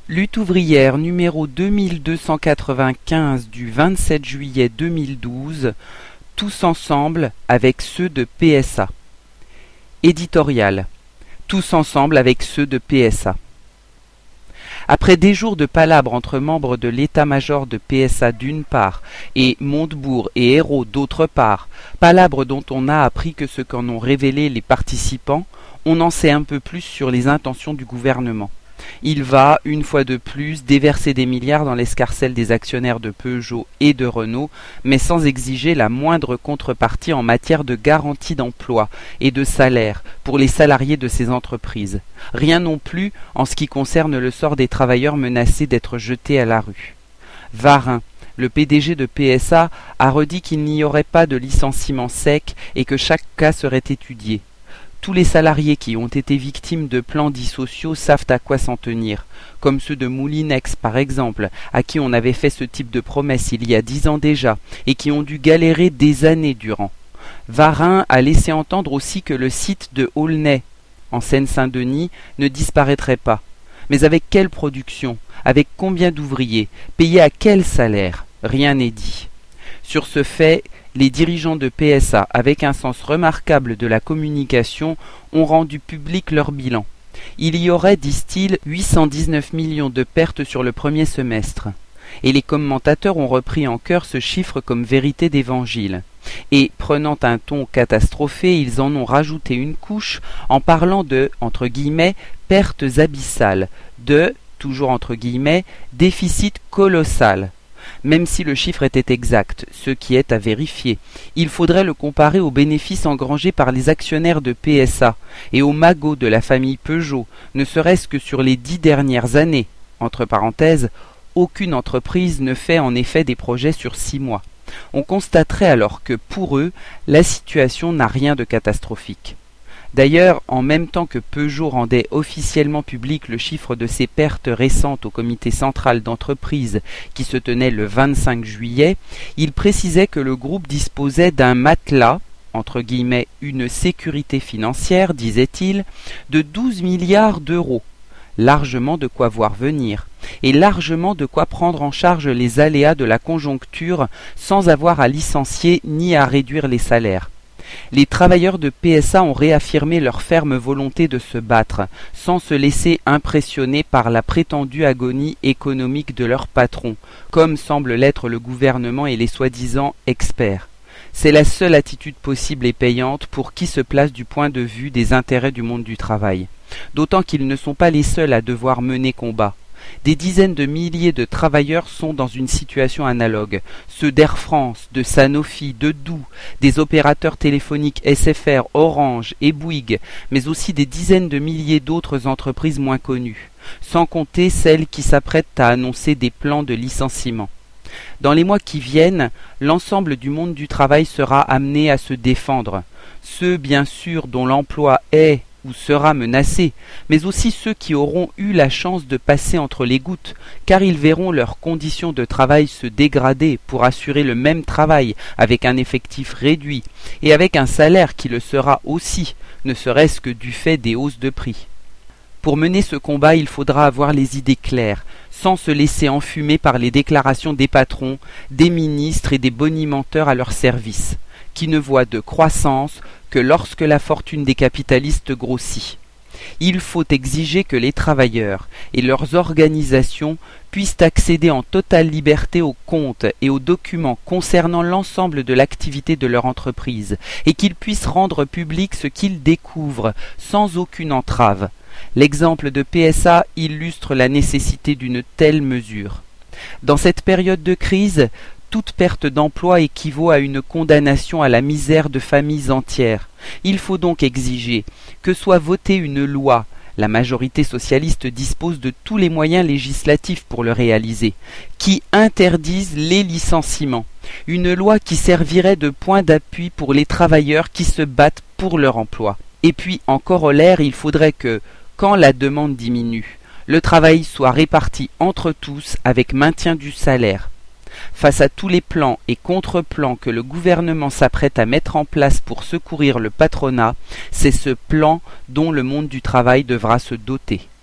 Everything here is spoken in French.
Lutte ouvrière numéro 2295 du 27 juillet 2012, tous ensemble avec ceux de PSA. Éditorial. Tous ensemble avec ceux de PSA. Après des jours de palabres entre membres de l'état-major de PSA d'une part et Montebourg et Hérault d'autre part, palabres dont on n'a appris que ce qu'en ont révélé les participants, on en sait un peu plus sur les intentions du gouvernement. Il va, une fois de plus, déverser des milliards dans l'escarcelle des actionnaires de Peugeot et de Renault, mais sans exiger la moindre contrepartie en matière de garantie d'emploi et de salaire pour les salariés de ces entreprises. Rien non plus en ce qui concerne le sort des travailleurs menacés d'être jetés à la rue. Varin, le PDG de PSA, a redit qu'il n'y aurait pas de licenciement sec et que chaque cas serait étudié. Tous les salariés qui ont été victimes de plans dits sociaux savent à quoi s'en tenir, comme ceux de Moulinex par exemple, à qui on avait fait ce type de promesse il y a 10 ans déjà, et qui ont dû galérer des années durant. Varin a laissé entendre aussi que le site de Aulnay, en Seine-Saint-Denis, ne disparaîtrait pas. Mais avec quelle production? Avec combien d'ouvriers? Payés à quel salaire? Rien n'est dit. Sur ce fait, les dirigeants de PSA, avec un sens remarquable de la communication, ont rendu public leur bilan. Il y aurait, disent-ils, 819 millions de pertes sur le premier semestre. Et les commentateurs ont repris en chœur ce chiffre comme vérité d'évangile. Et, prenant un ton catastrophé, ils en ont rajouté une couche en parlant de, entre guillemets, pertes abyssales, de, toujours entre guillemets, déficit colossal. Même si le chiffre était exact, ce qui est à vérifier, il faudrait le comparer aux bénéfices engrangés par les actionnaires de PSA et aux magots de la famille Peugeot, ne serait-ce que sur les 10 dernières années. Entre parenthèses, aucune entreprise ne fait en effet des projets sur 6 mois. On constaterait alors que pour eux, la situation n'a rien de catastrophique. D'ailleurs, en même temps que Peugeot rendait officiellement public le chiffre de ses pertes récentes au comité central d'entreprise qui se tenait le 25 juillet, il précisait que le groupe disposait d'un matelas, entre guillemets une sécurité financière, disait-il, de 12 milliards d'euros. Largement de quoi voir venir, et largement de quoi prendre en charge les aléas de la conjoncture sans avoir à licencier ni à réduire les salaires. Les travailleurs de PSA ont réaffirmé leur ferme volonté de se battre, sans se laisser impressionner par la prétendue agonie économique de leur patron, comme semble l'être le gouvernement et les soi-disant experts. C'est la seule attitude possible et payante pour qui se place du point de vue des intérêts du monde du travail. D'autant qu'ils ne sont pas les seuls à devoir mener combat. Des dizaines de milliers de travailleurs sont dans une situation analogue, ceux d'Air France, de Sanofi, de Doux, des opérateurs téléphoniques SFR, Orange et Bouygues, mais aussi des dizaines de milliers d'autres entreprises moins connues, sans compter celles qui s'apprêtent à annoncer des plans de licenciement. Dans les mois qui viennent, l'ensemble du monde du travail sera amené à se défendre, ceux bien sûr dont l'emploi est ou sera menacé, mais aussi ceux qui auront eu la chance de passer entre les gouttes, car ils verront leurs conditions de travail se dégrader pour assurer le même travail avec un effectif réduit et avec un salaire qui le sera aussi, ne serait-ce que du fait des hausses de prix. Pour mener ce combat, il faudra avoir les idées claires, sans se laisser enfumer par les déclarations des patrons, des ministres et des bonimenteurs à leur service, qui ne voient de croissance que lorsque la fortune des capitalistes grossit. Il faut exiger que les travailleurs et leurs organisations puissent accéder en totale liberté aux comptes et aux documents concernant l'ensemble de l'activité de leur entreprise, et qu'ils puissent rendre public ce qu'ils découvrent sans aucune entrave. L'exemple de PSA illustre la nécessité d'une telle mesure. Dans cette période de crise, toute perte d'emploi équivaut à une condamnation à la misère de familles entières. Il faut donc exiger que soit votée une loi, la majorité socialiste dispose de tous les moyens législatifs pour le réaliser, qui interdise les licenciements. Une loi qui servirait de point d'appui pour les travailleurs qui se battent pour leur emploi. Et puis, en corollaire, il faudrait que, quand la demande diminue, le travail soit réparti entre tous avec maintien du salaire. Face à tous les plans et contre-plans que le gouvernement s'apprête à mettre en place pour secourir le patronat, c'est ce plan dont le monde du travail devra se doter.